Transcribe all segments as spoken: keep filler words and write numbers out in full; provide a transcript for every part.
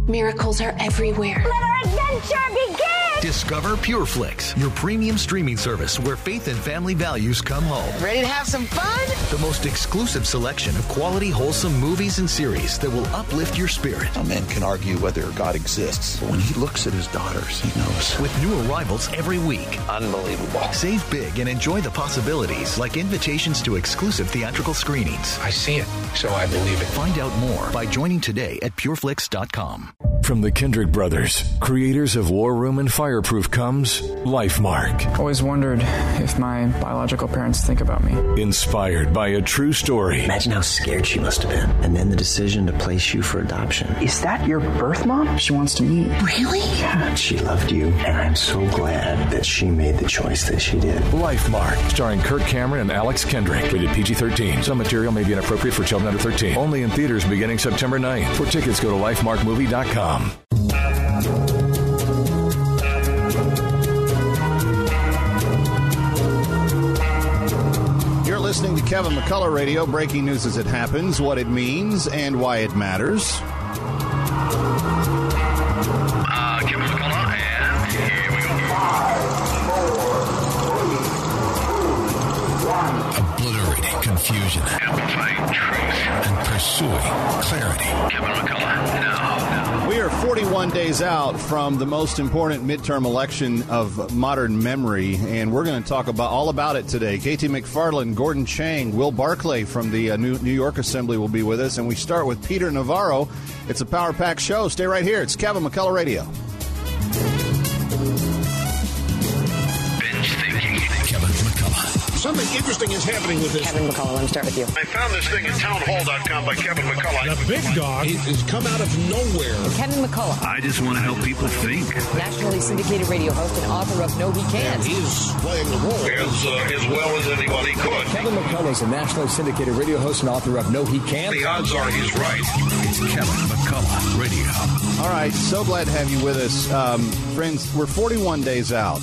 Miracles are everywhere. Let our adventure begin! Discover PureFlix, your premium streaming service where faith and family values come home. Ready to have some fun? The most exclusive selection of quality, wholesome movies and series that will uplift your spirit. A man can argue whether God exists, but when he looks at his daughters, he knows. With new arrivals every week. Unbelievable. Save big and enjoy the possibilities, like invitations to exclusive theatrical screenings. I see it, so I believe it. Find out more by joining today at pureflix dot com. From the Kendrick brothers, creators of War Room and Fireproof, comes LifeMark. Always wondered if my biological parents think about me. Inspired by a true story. Imagine how scared she must have been. And then the decision to place you for adoption. Is that your birth mom? She wants to meet. Really? Yeah. She loved you, and I'm so glad that she made the choice that she did. LifeMark, starring Kirk Cameron and Alex Kendrick. Rated P G thirteen. Some material may be inappropriate for children under thirteen. Only in theaters beginning September ninth. For tickets, go to lifemark movie dot com. You're listening to Kevin McCullough Radio, breaking news as it happens, what it means, and why it matters. Uh, Kevin McCullough, and here we go. Five, four, three, two, one. Obliterating confusion. Amplifying truth. And pursuing clarity. Kevin McCullough, now. We are forty-one days out from the most important midterm election of modern memory, and we're going to talk about all about it today. K T McFarland, Gordon Chang, Will Barclay from the uh, New, New York Assembly will be with us, and we start with Peter Navarro. It's a power-packed show. Stay right here. It's Kevin McCullough Radio. Binge thinking. Kevin McCullough. Something interesting is happening with this. Kevin McCullough, let me start with you. I found this thing at townhall dot com by Kevin McCullough. The big dog has come out of nowhere. Kevin McCullough. I just want to help people think. Nationally syndicated radio host and author of No He Can't. He's playing the role as, uh, as well as anybody could. Kevin McCullough is a nationally syndicated radio host and author of No He Can't. The odds are he's right. It's Kevin McCullough Radio. All right, so glad to have you with us. Um, friends, we're forty-one days out.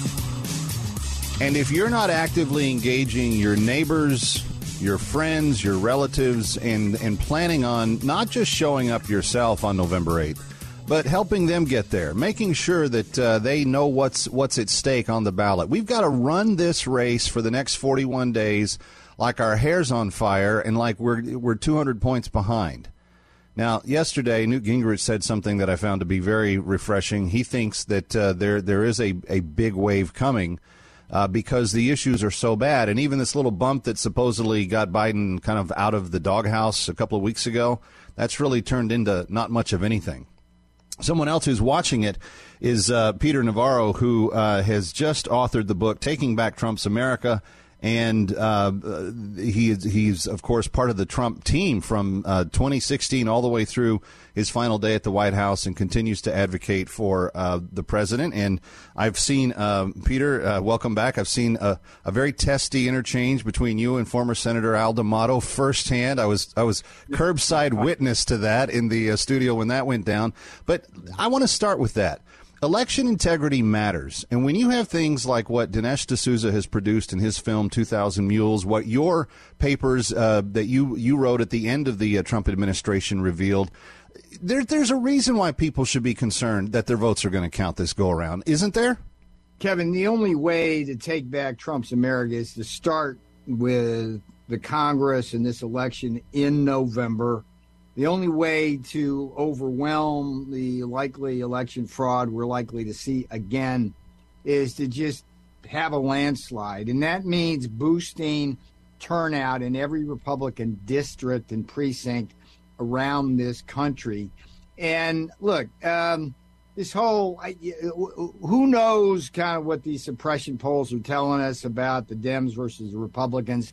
And if you're not actively engaging your neighbors, your friends, your relatives, and, and planning on not just showing up yourself on November eighth, but helping them get there, making sure that uh, they know what's what's at stake on the ballot. We've got to run this race for the next forty-one days like our hair's on fire and like we're we're two hundred points behind. Now, yesterday, Newt Gingrich said something that I found to be very refreshing. He thinks that uh, there there is a, a big wave coming. Uh, because the issues are so bad. And even this little bump that supposedly got Biden kind of out of the doghouse a couple of weeks ago, that's really turned into not much of anything. Someone else who's watching it is uh, Peter Navarro, who uh, has just authored the book Taking Back Trump's America. And uh, he he's, of course, part of the Trump team from uh, twenty sixteen all the way through his final day at the White House and continues to advocate for uh, the president. And I've seen, uh, Peter, uh, welcome back. I've seen a, a very testy interchange between you and former Senator Al D'Amato firsthand. I was I was curbside witness to that in the uh, studio when that went down. But I want to start with that. Election integrity matters. And when you have things like what Dinesh D'Souza has produced in his film two thousand Mules, what your papers uh, that you, you wrote at the end of the uh, Trump administration revealed, there, there's a reason why people should be concerned that their votes are going to count this go-around, isn't there? Kevin, the only way to take back Trump's America is to start with the Congress and this election in November. The only way to overwhelm the likely election fraud we're likely to see again is to just have a landslide. And that means boosting turnout in every Republican district and precinct around this country. And look, um, this whole, who knows kind of what these suppression polls are telling us about the Dems versus the Republicans.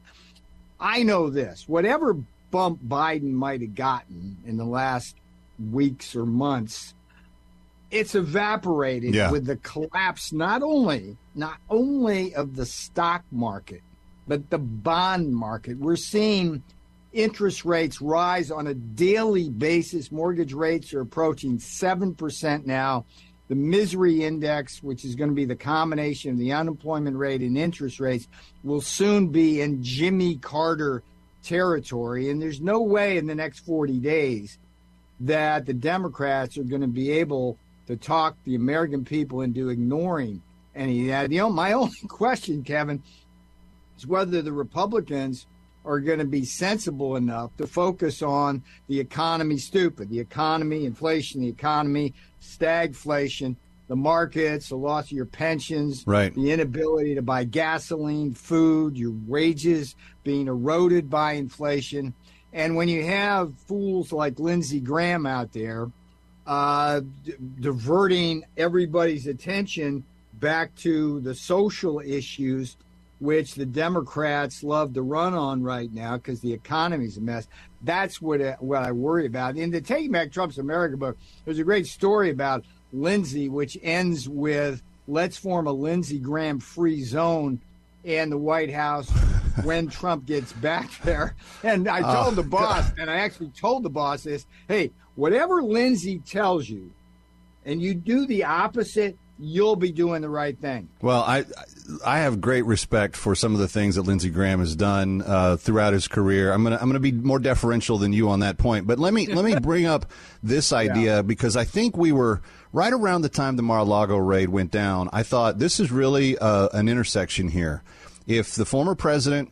I know this, whatever bump Biden might have gotten in the last weeks or months, it's evaporated yeah. with the collapse not only not only of the stock market, but the bond market. We're seeing interest rates rise on a daily basis. Mortgage rates are approaching seven percent now. The misery index, which is going to be the combination of the unemployment rate and interest rates, will soon be in Jimmy Carter territory, and there's no way in the next forty days that the Democrats are going to be able to talk the American people into ignoring any of that. You know, my only question, Kevin, is whether the Republicans are going to be sensible enough to focus on the economy stupid, the economy, inflation, the economy, stagflation, the markets, the loss of your pensions, right. the inability to buy gasoline, food, your wages being eroded by inflation. And when you have fools like Lindsey Graham out there uh, d- diverting everybody's attention back to the social issues, which the Democrats love to run on right now because the economy's a mess. That's what I, what I worry about. In the Taking Back Trump's America book, there's a great story about Lindsey, which ends with, let's form a Lindsey Graham free zone in the White House when Trump gets back there. And I told oh, the boss, God. and I actually told the boss this, hey, whatever Lindsey tells you, and you do the opposite, you'll be doing the right thing. Well, I I have great respect for some of the things that Lindsey Graham has done uh, throughout his career. I'm gonna I'm gonna be more deferential than you on that point. But let me let me bring up this idea yeah. because I think we were right around the time the Mar-a-Lago raid went down. I thought this is really uh, an intersection here. If the former president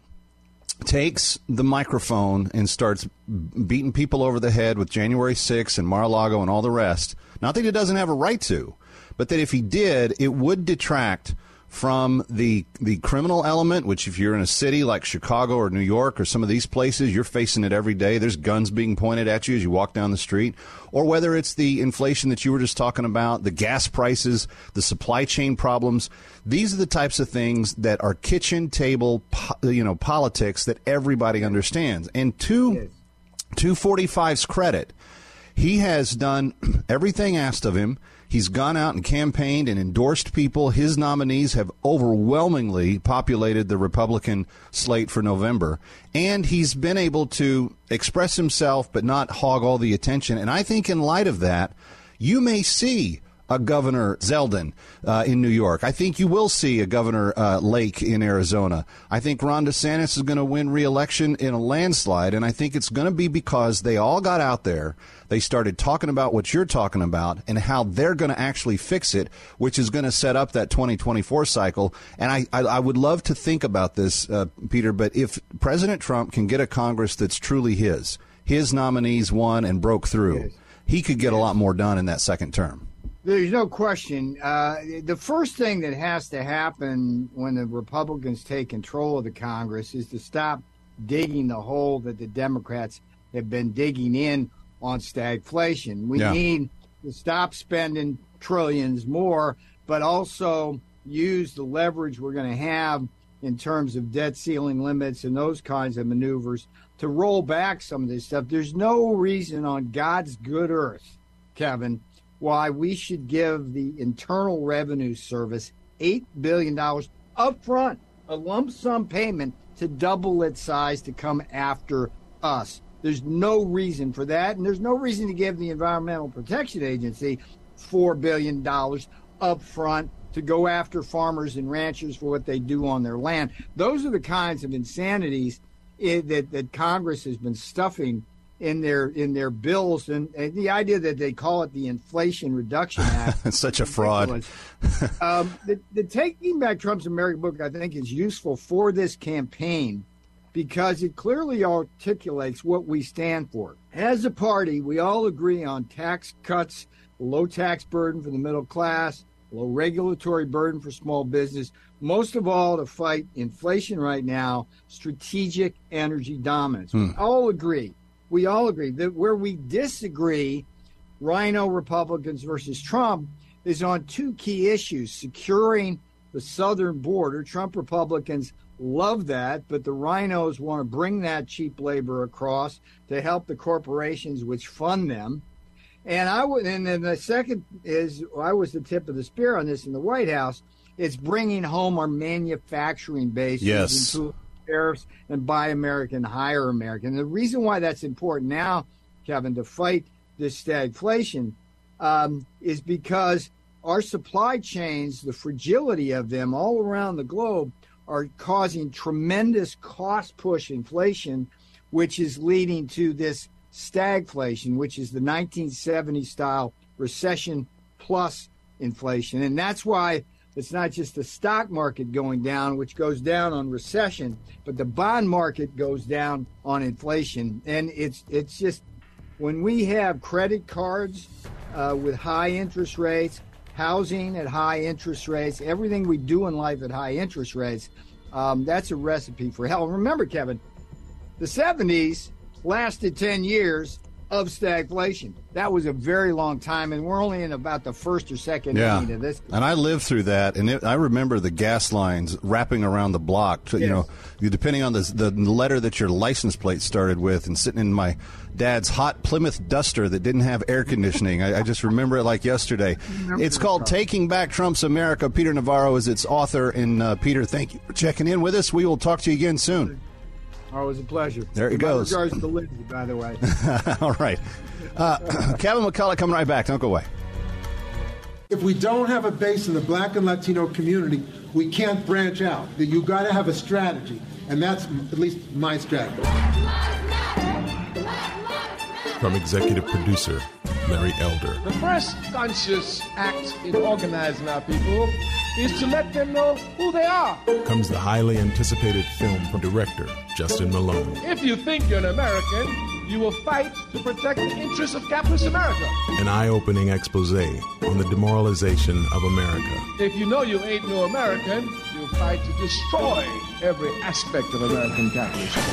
takes the microphone and starts beating people over the head with January sixth and Mar-a-Lago and all the rest, not that he doesn't have a right to, but that if he did, it would detract from the the criminal element, which if you're in a city like Chicago or New York or some of these places, you're facing it every day. There's guns being pointed at you as you walk down the street. Or whether it's the inflation that you were just talking about, the gas prices, the supply chain problems. These are the types of things that are kitchen table, you know, politics that everybody understands. And to two forty-five's credit, he has done everything asked of him. He's gone out and campaigned and endorsed people. His nominees have overwhelmingly populated the Republican slate for November. And he's been able to express himself but not hog all the attention. And I think in light of that, you may see a Governor Zeldin uh, in New York. I think you will see a Governor uh, Lake in Arizona. I think Ron DeSantis is going to win re-election in a landslide, and I think it's going to be because they all got out there. They started talking about what you're talking about and how they're going to actually fix it, which is going to set up that twenty twenty-four cycle. And I, I, I would love to think about this, uh, Peter, but if President Trump can get a Congress that's truly his, his nominees won and broke through, yes. he could get yes. a lot more done in that second term. There's no question. Uh, the first thing that has to happen when the Republicans take control of the Congress is to stop digging the hole that the Democrats have been digging in on stagflation. We yeah. need to stop spending trillions more, but also use the leverage we're going to have in terms of debt ceiling limits and those kinds of maneuvers to roll back some of this stuff. There's no reason on God's good earth, Kevin, why we should give the Internal Revenue Service eight billion dollars up front, a lump sum payment to double its size to come after us. There's no reason for that, and there's no reason to give the Environmental Protection Agency four billion dollars up front to go after farmers and ranchers for what they do on their land. Those are the kinds of insanities that, that Congress has been stuffing in their in their bills, and, and the idea that they call it the Inflation Reduction Act. It's such a fraud. um, the, the Taking Back Trump's America book, I think, is useful for this campaign because it clearly articulates what we stand for. As a party, we all agree on tax cuts, low tax burden for the middle class, low regulatory burden for small business, most of all to fight inflation right now, strategic energy dominance. Hmm. We all agree. We all agree that where we disagree, Rhino Republicans versus Trump, is on two key issues: securing the southern border. Trump Republicans love that, but the Rhinos want to bring that cheap labor across to help the corporations which fund them. And I would, and then the second is, I was the tip of the spear on this in the White House. It's bringing home our manufacturing bases. Yes. Into tariffs and buy American, hire American. The reason why that's important now, Kevin, to fight this stagflation um, is because our supply chains, the fragility of them all around the globe, are causing tremendous cost push inflation, which is leading to this stagflation, which is the nineteen seventies style recession plus inflation. And that's why it's not just the stock market going down, which goes down on recession, but the bond market goes down on inflation. And it's it's just when we have credit cards uh, with high interest rates, housing at high interest rates, everything we do in life at high interest rates, um, that's a recipe for hell. Remember, Kevin, the seventies lasted ten years of stagflation. That was a very long time, and we're only in about the first or second yeah. inning of this. And I lived through that, and it, I remember the gas lines wrapping around the block. To, yes. You know, depending on the, the letter that your license plate started with, and sitting in my dad's hot Plymouth Duster that didn't have air conditioning. I, I just remember it like yesterday. It's called Taking Back Trump's America. Peter Navarro is its author, and uh, Peter, thank you for checking in with us. We will talk to you again soon. Always a pleasure. There it goes. My regards to Lindsay, by the way. All right. Uh, Kevin McCullough coming right back. Don't go away. If we don't have a base in the black and Latino community, we can't branch out. You got to have a strategy, and that's at least my strategy. From executive producer Larry Elder. The first conscious act in organizing our people is to let them know who they are. Comes the highly anticipated film from director Justin Malone. If you think you're an American, you will fight to protect the interests of capitalist America. An eye-opening expose on the demoralization of America. If you know you ain't no American, you'll fight to destroy every aspect of American capitalism.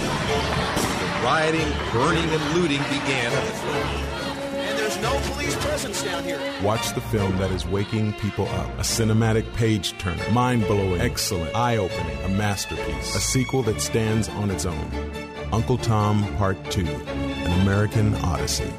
The rioting, burning, and looting began at the front. There's no police presence down here. Watch the film that is waking people up. A cinematic page-turner, mind-blowing, excellent, eye-opening, a masterpiece. A sequel that stands on its own. Uncle Tom Part two, An American Odyssey.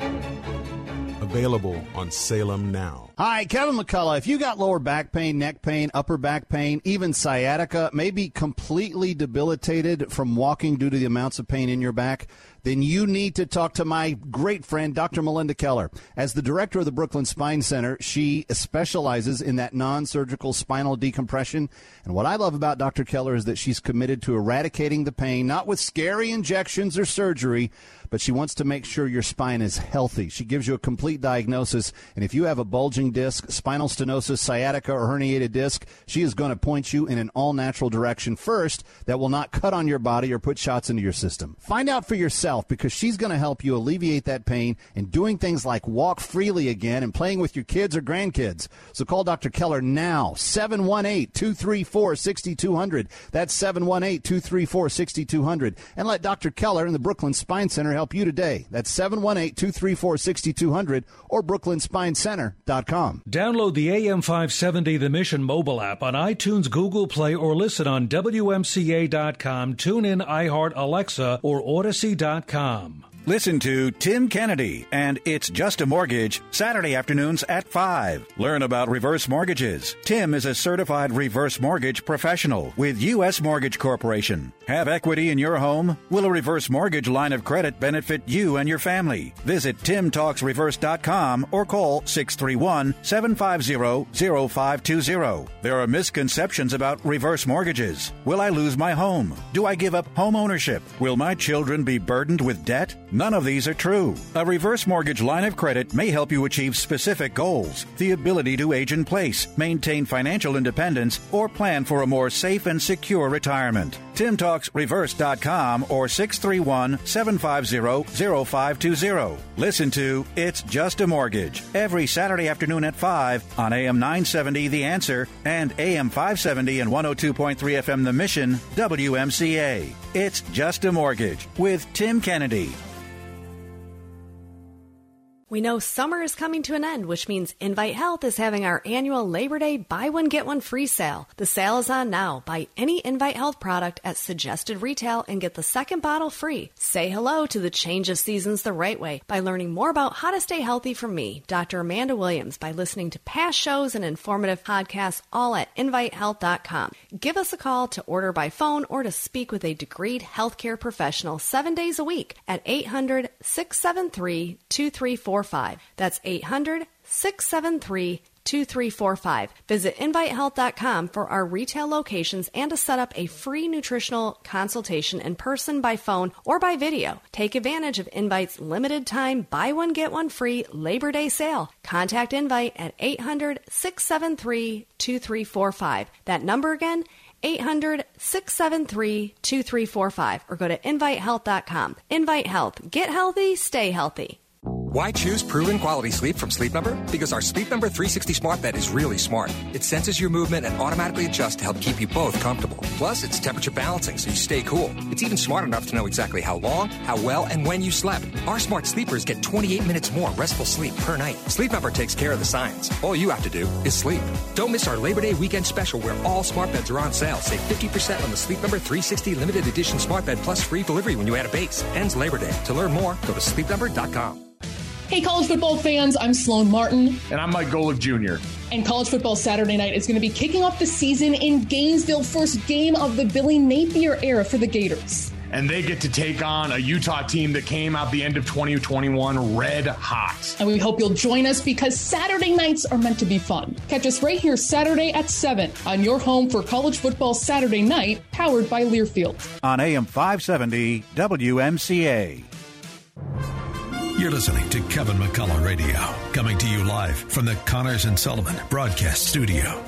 Available on Salem Now. Hi, Kevin McCullough. If you got lower back pain, neck pain, upper back pain, even sciatica, maybe completely debilitated from walking due to the amounts of pain in your back, then you need to talk to my great friend, Doctor Melinda Keller. As the director of the Brooklyn Spine Center, she specializes in that non-surgical spinal decompression. And what I love about Doctor Keller is that she's committed to eradicating the pain, not with scary injections or surgery, but she wants to make sure your spine is healthy. She gives you a complete diagnosis, and if you have a bulging disc, spinal stenosis, sciatica, or herniated disc, she is going to point you in an all-natural direction first that will not cut on your body or put shots into your system. Find out for yourself, because she's going to help you alleviate that pain and doing things like walk freely again and playing with your kids or grandkids. So call Doctor Keller now, seven one eight, two three four, six two zero zero. That's seven one eight, two three four, six two zero zero. And let Doctor Keller and the Brooklyn Spine Center help you today. That's seven one eight, two three four, six two zero zero or brooklyn spine center dot com. Download the A M five seventy The Mission mobile app on iTunes, Google Play, or listen on W M C A dot com, TuneIn, iHeart, Alexa, or Odyssey dot com. Listen to Tim Kennedy and It's Just a Mortgage, Saturday afternoons at five. Learn about reverse mortgages. Tim is a certified reverse mortgage professional with U S Mortgage Corporation. Have equity in your home? Will a reverse mortgage line of credit benefit you and your family? Visit tim talks reverse dot com or call six three one, seven five zero, zero five two zero. There are misconceptions about reverse mortgages. Will I lose my home? Do I give up home ownership? Will my children be burdened with debt? None of these are true. A reverse mortgage line of credit may help you achieve specific goals, the ability to age in place, maintain financial independence, or plan for a more safe and secure retirement. tim talks reverse dot com or six three one, seven five zero, zero five two zero. Listen to It's Just a Mortgage every Saturday afternoon at five on A M nine seventy The Answer and A M five seventy and one oh two point three F M The Mission, W M C A. It's Just a Mortgage with Tim Kennedy. We know summer is coming to an end, which means Invite Health is having our annual Labor Day buy one, get one free sale. The sale is on now. Buy any Invite Health product at suggested retail and get the second bottle free. Say hello to the change of seasons the right way by learning more about how to stay healthy from me, Doctor Amanda Williams, by listening to past shows and informative podcasts, all at invite health dot com. Give us a call to order by phone or to speak with a degreed healthcare professional seven days a week at eight hundred, six seven three, two three four five. That's eight hundred, six seven three, two three four five. Visit invite health dot com for our retail locations and to set up a free nutritional consultation in person, by phone, or by video. Take advantage of Invite's limited time buy one get one free Labor Day sale. Contact Invite at eight hundred, six seven three, two three four five. That number again, eight hundred, six seven three, two three four five, or go to invite health dot com. Invite Health. Get healthy, stay healthy. Why choose proven quality sleep from Sleep Number? Because our Sleep Number three sixty smart bed is really smart. It senses your movement and automatically adjusts to help keep you both comfortable. Plus, it's temperature balancing so you stay cool. It's even smart enough to know exactly how long, how well, and when you slept. Our smart sleepers get twenty-eight minutes more restful sleep per night. Sleep Number takes care of the science. All you have to do is sleep. Don't miss our Labor Day weekend special where all smart beds are on sale. Save fifty percent on the Sleep Number three sixty limited edition smart bed plus free delivery when you add a base. Ends Labor Day. To learn more, go to sleep number dot com. Hey, college football fans, I'm Sloan Martin. And I'm Mike Golick Junior And college football Saturday night is going to be kicking off the season in Gainesville, first game of the Billy Napier era for the Gators. And they get to take on a Utah team that came out the end of twenty twenty-one red hot. And we hope you'll join us because Saturday nights are meant to be fun. Catch us right here Saturday at seven on your home for college football Saturday night, powered by Learfield. On A M five seventy W M C A. You're listening to Kevin McCullough Radio, coming to you live from the Connors and Sullivan Broadcast Studio.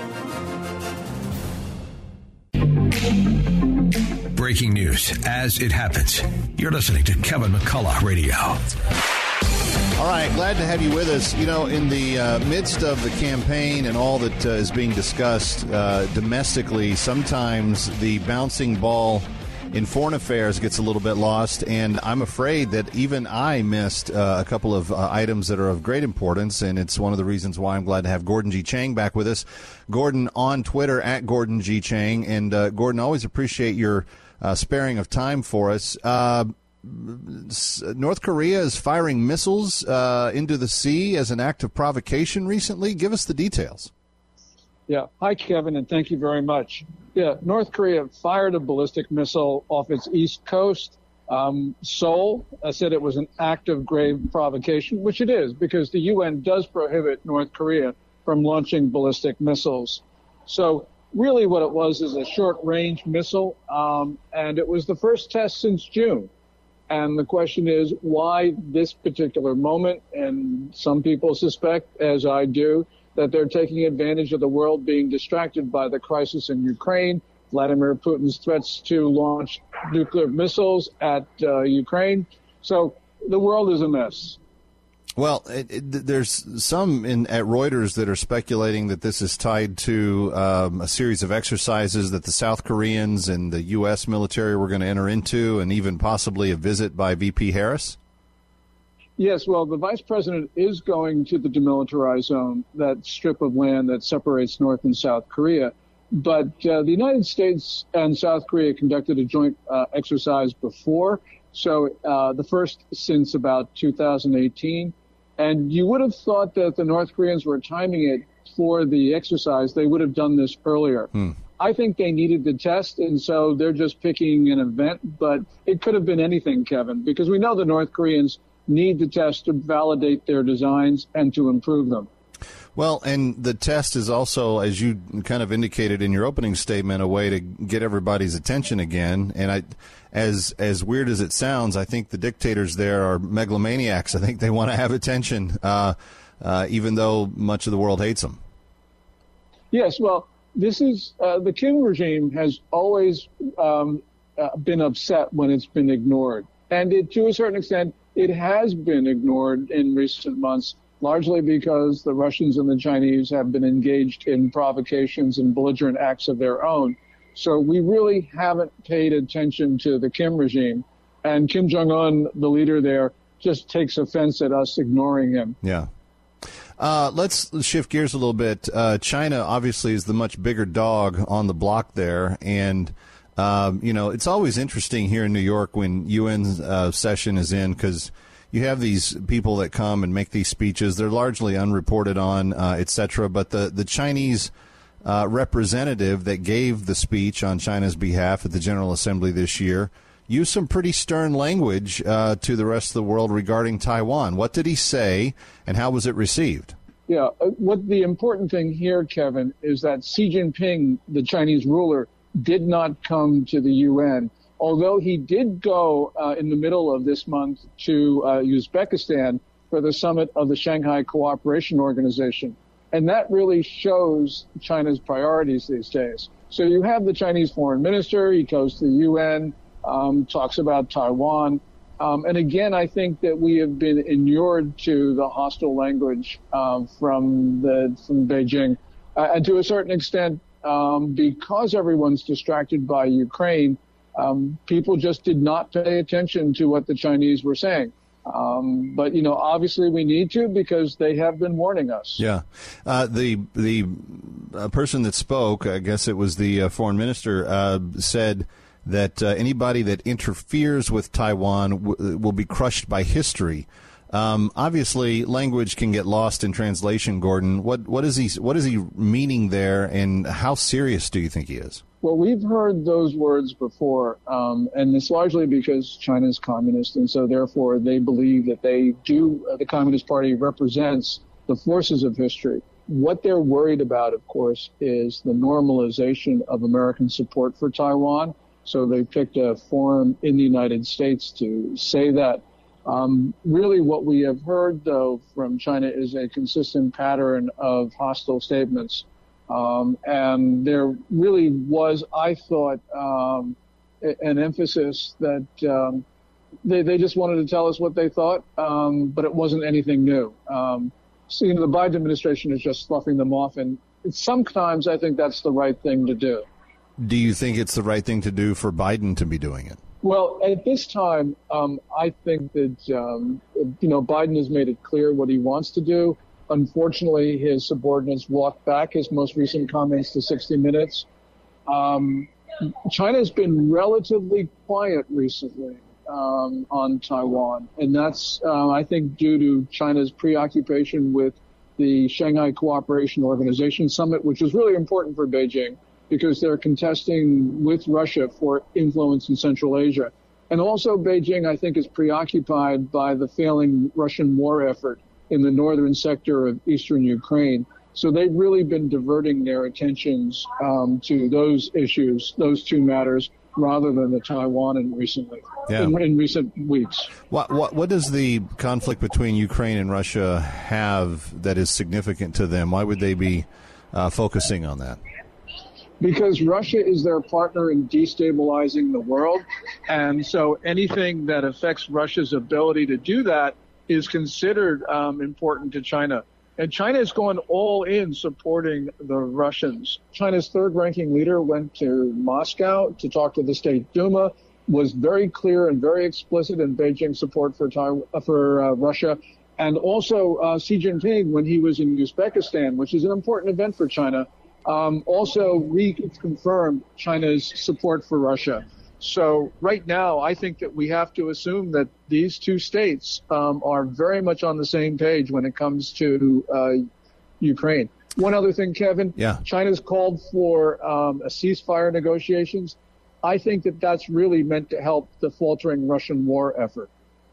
Breaking news as it happens. You're listening to Kevin McCullough Radio. All right, glad to have you with us. You know, in the uh, midst of the campaign and all that uh, is being discussed uh, domestically, sometimes the bouncing ball in foreign affairs gets a little bit lost, and I'm afraid that even I missed uh, a couple of uh, items that are of great importance, and it's one of the reasons why I'm glad to have Gordon G. Chang back with us. Gordon on Twitter, at Gordon G. Chang, and uh, Gordon, always appreciate your uh, sparing of time for us. Uh, North Korea is firing missiles uh, into the sea as an act of provocation recently. Give us the details. Yeah. Hi, Kevin, and thank you very much. Yeah, North Korea fired a ballistic missile off its east coast. Um, Seoul uh, said it was an act of grave provocation, which it is, because the U N does prohibit North Korea from launching ballistic missiles. So really what it was is a short-range missile, um, and it was the first test since June. And the question is, why this particular moment? And some people suspect, as I do, that they're taking advantage of the world being distracted by the crisis in Ukraine, Vladimir Putin's threats to launch nuclear missiles at uh, Ukraine. So the world is a mess. Well, it, it, there's some in, at Reuters that are speculating that this is tied to um, a series of exercises that the South Koreans and the U S military were going to enter into, and even possibly a visit by V P Harris. Yes, well, the vice president is going to the demilitarized zone, that strip of land that separates North and South Korea. But uh, the United States and South Korea conducted a joint uh, exercise before, so uh, the first since about two thousand eighteen. And you would have thought that the North Koreans were timing it for the exercise. They would have done this earlier. Hmm. I think they needed the test, and so they're just picking an event. But it could have been anything, Kevin, because we know the North Koreans need the test to validate their designs and to improve them. Well, and the test is also, as you kind of indicated in your opening statement, a way to get everybody's attention again. And I, as as weird as it sounds, I think the dictators there are megalomaniacs. I think they want to have attention, uh, uh, even though much of the world hates them. Yes, well, this is uh, the Kim regime has always um, uh, been upset when it's been ignored. And it, to a certain extent, it has been ignored in recent months, largely because the Russians and the Chinese have been engaged in provocations and belligerent acts of their own. So we really haven't paid attention to the Kim regime. And Kim Jong-un, the leader there, just takes offense at us ignoring him. Yeah. Uh, let's shift gears a little bit. Uh, China obviously is the much bigger dog on the block there. And, um, you know, it's always interesting here in New York when U N uh, session is in, because you have these people that come and make these speeches. They're largely unreported on, uh, et cetera. But the, the Chinese uh, representative that gave the speech on China's behalf at the General Assembly this year used some pretty stern language uh, to the rest of the world regarding Taiwan. What did he say, and how was it received? Yeah, what the important thing here, Kevin, is that Xi Jinping, the Chinese ruler, did not come to the U N, although he did go uh, in the middle of this month to uh, Uzbekistan for the summit of the Shanghai Cooperation Organization. And that really shows China's priorities these days. So you have the Chinese foreign minister, he goes to the U N, um, talks about Taiwan. Um, and again, I think that we have been inured to the hostile language um, from the from Beijing, uh, and to a certain extent, um, because everyone's distracted by Ukraine, um, people just did not pay attention to what the Chinese were saying. Um, but you know, obviously, we need to because they have been warning us. Yeah, uh, the the uh, person that spoke, I guess it was the uh, foreign minister, uh, said that uh, anybody that interferes with Taiwan w- will be crushed by history. Um, obviously, language can get lost in translation. Gordon, what what is he what is he meaning there, and how serious do you think he is? Well, we've heard those words before, um, and it's largely because China is communist, and so therefore they believe that they do. Uh, the Communist Party represents the forces of history. What they're worried about, of course, is the normalization of American support for Taiwan. So they picked a forum in the United States to say that. Um, really what we have heard, though, from China is a consistent pattern of hostile statements. Um, and there really was, I thought, um, an emphasis that um, they, they just wanted to tell us what they thought, um, but it wasn't anything new. Um, so, you know, the Biden administration is just sloughing them off, and sometimes I think that's the right thing to do. Do you think it's the right thing to do for Biden to be doing it? Well, at this time, um, I think that, um, you know, Biden has made it clear what he wants to do. Unfortunately, his subordinates walked back his most recent comments to sixty minutes. Um, China's been relatively quiet recently um, on Taiwan, and that's, uh, I think, due to China's preoccupation with the Shanghai Cooperation Organization Summit, which is really important for Beijing, because they're contesting with Russia for influence in Central Asia. And also Beijing, I think, is preoccupied by the failing Russian war effort in the northern sector of eastern Ukraine. So they've really been diverting their attentions um, to those issues, those two matters, rather than the Taiwan in recently, yeah. in, in recent weeks. What, what what does the conflict between Ukraine and Russia have that is significant to them? Why would they be uh, focusing on that? Because Russia is their partner in destabilizing the world. And so anything that affects Russia's ability to do that is considered um, important to China. And China has gone all in supporting the Russians. China's third-ranking leader went to Moscow to talk to the State Duma, was very clear and very explicit in Beijing's support for Taiwan, for uh, Russia. And also uh, Xi Jinping, when he was in Uzbekistan, which is an important event for China, Um, also reconfirmed China's support for Russia. So right now, I think that we have to assume that these two states um, are very much on the same page when it comes to uh, Ukraine. One other thing, Kevin. Yeah. China's called for um, a ceasefire negotiations. I think that that's really meant to help the faltering Russian war effort.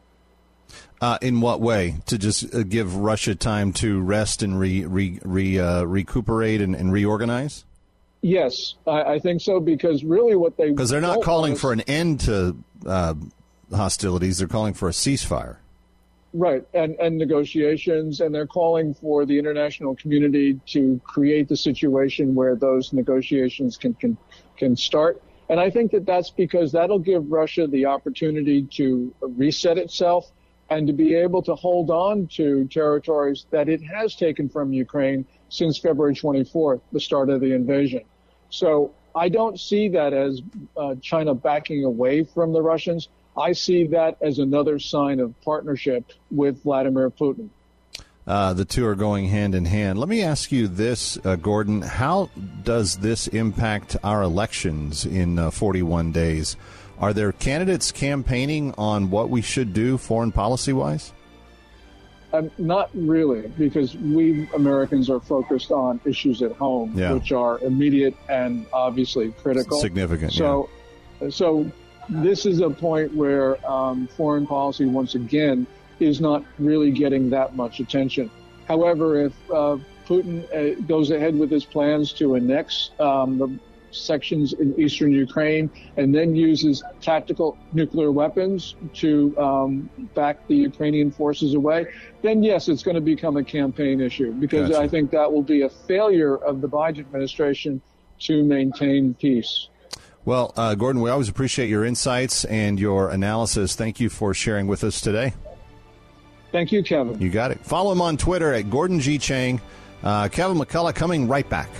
Uh, in what way? To just uh, give Russia time to rest and re, re, re, uh, recuperate and, and reorganize? Yes, I, I think so, because really what they... Because they're not calling is, for an end to uh, hostilities. They're calling for a ceasefire. Right, and, and negotiations, and they're calling for the international community to create the situation where those negotiations can can, can start. And I think that that's because that'll give Russia the opportunity to reset itself and to be able to hold on to territories that it has taken from Ukraine since February twenty-fourth, the start of the invasion. So I don't see that as uh, China backing away from the Russians. I see that as another sign of partnership with Vladimir Putin. Uh, the two are going hand in hand. Let me ask you this, uh, Gordon. How does this impact our elections in uh, forty-one days? Are there candidates campaigning on what we should do foreign policy-wise? Um, not really, because we Americans are focused on issues at home, yeah. which are immediate and obviously critical. Significant, So, yeah. so this is a point where um, foreign policy, once again, is not really getting that much attention. However, if uh, Putin uh, goes ahead with his plans to annex um, the sections in eastern Ukraine and then uses tactical nuclear weapons to um, back the Ukrainian forces away, then yes, it's going to become a campaign issue, because gotcha. I think that will be a failure of the Biden administration to maintain peace. Well, uh, Gordon, we always appreciate your insights and your analysis. Thank you for sharing with us today. Thank you, Kevin. You got it. Follow him on Twitter at Gordon G. Chang. Uh, Kevin McCullough coming right back.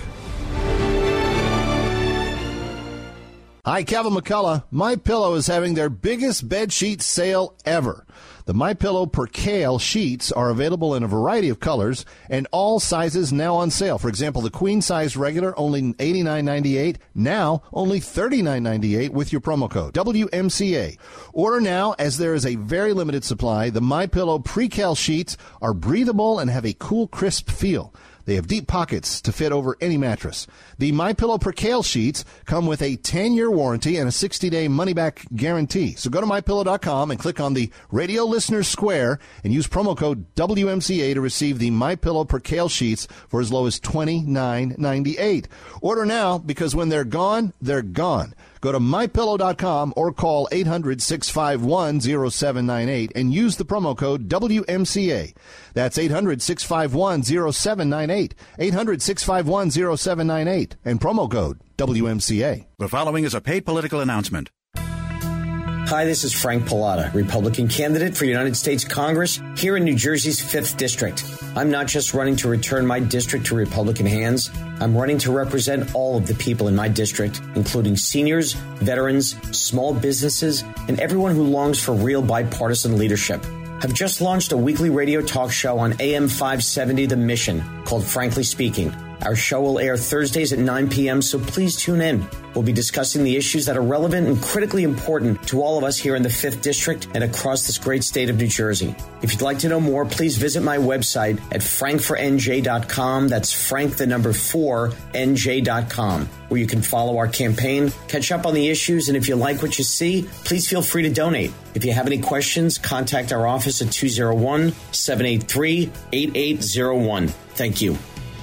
Hi, Kevin McCullough. MyPillow is having their biggest bed sheet sale ever. The MyPillow Percale sheets are available in a variety of colors and all sizes now on sale. For example, the queen size regular only eighty-nine ninety-eight, now only thirty-nine ninety-eight with your promo code W M C A. Order now as there is a very limited supply. The MyPillow Percale sheets are breathable and have a cool, crisp feel. They have deep pockets to fit over any mattress. The MyPillow Percale sheets come with a ten-year warranty and a sixty-day money-back guarantee. So go to my pillow dot com and click on the Radio Listener Square and use promo code W M C A to receive the MyPillow Percale sheets for as low as twenty-nine ninety-eight. Order now, because when they're gone, they're gone. Go to my pillow dot com or call eight hundred, six five one, zero seven nine eight and use the promo code W M C A. That's eight hundred, six five one, zero seven nine eight. eight hundred, six five one, zero seven nine eight and promo code W M C A. The following is a paid political announcement. Hi, this is Frank Pallotta, Republican candidate for United States Congress here in New Jersey's fifth District. I'm not just running to return my district to Republican hands. I'm running to represent all of the people in my district, including seniors, veterans, small businesses, and everyone who longs for real bipartisan leadership. I've just launched a weekly radio talk show on A M five seventy The Mission called Frankly Speaking. Our show will air Thursdays at nine p.m., so please tune in. We'll be discussing the issues that are relevant and critically important to all of us here in the fifth District and across this great state of New Jersey. If you'd like to know more, please visit my website at frank for N J dot com. That's Frank, the number four, N J dot com, where you can follow our campaign, catch up on the issues, and if you like what you see, please feel free to donate. If you have any questions, contact our office at two oh one, seven eight three, eight eight oh one. Thank you.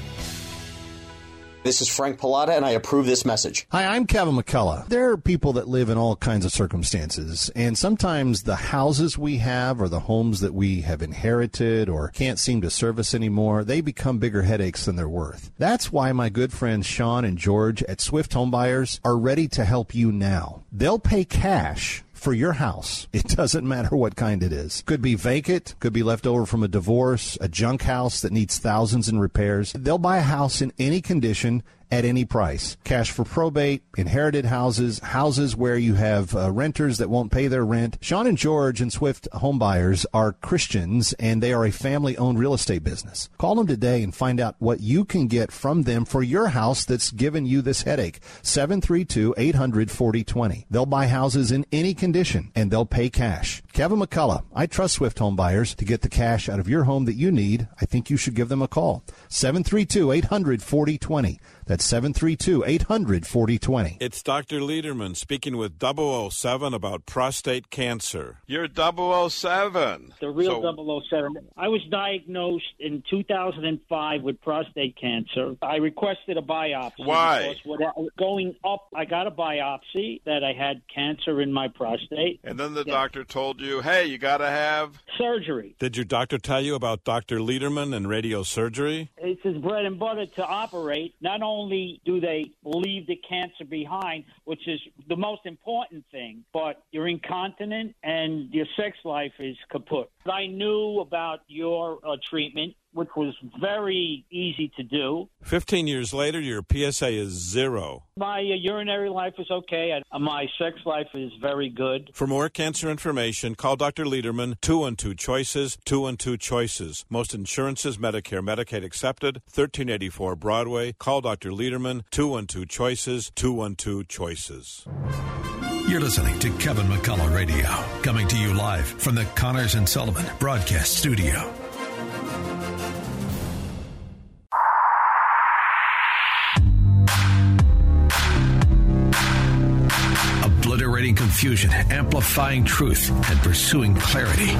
This is Frank Pallotta, and I approve this message. Hi, I'm Kevin McCullough. There are people that live in all kinds of circumstances, and sometimes the houses we have or the homes that we have inherited or can't seem to service anymore, they become bigger headaches than they're worth. That's why my good friends Sean and George at Swift Home Buyers are ready to help you now. They'll pay cash for your house. It doesn't matter what kind it is. Could be vacant, could be left over from a divorce, a junk house that needs thousands in repairs. They'll buy a house in any condition at any price. Cash for probate, inherited houses, houses where you have uh, renters that won't pay their rent. Sean and George and Swift Home Buyers are Christians, and they are a family-owned real estate business. Call them today and find out what you can get from them for your house that's given you this headache. seven three two, eight hundred, forty twenty. They'll buy houses in any condition, and they'll pay cash. Kevin McCullough, I trust Swift Home Buyers to get the cash out of your home that you need. I think you should give them a call. seven three two, eight hundred, forty twenty. That's seven three two, eight hundred, forty twenty. It's Doctor Lederman speaking with double oh seven about prostate cancer. You're double oh seven. The real so, double oh seven. I was diagnosed in two thousand five with prostate cancer. I requested a biopsy. Why? Because going up, I got a biopsy that I had cancer in my prostate. And then the yeah. doctor told you, hey, you got to have surgery. Did your doctor tell you about Doctor Lederman and radiosurgery? It's his bread and butter to operate. Not only only do they leave the cancer behind, which is the most important thing, but you're incontinent and your sex life is kaput. I knew about your uh, treatment, which was very easy to do. Fifteen years later, your P S A is zero. My uh, urinary life is okay. Uh, my sex life is very good. For more cancer information, call Doctor Lederman, two one two Choices, two one two Choices. Most insurances, Medicare, Medicaid accepted, thirteen eighty-four Broadway. Call Doctor Lederman, two one two Choices, two one two Choices. You're listening to Kevin McCullough Radio, coming to you live from the Connors and Sullivan Broadcast Studio. Obliterating confusion, amplifying truth, and pursuing clarity. It's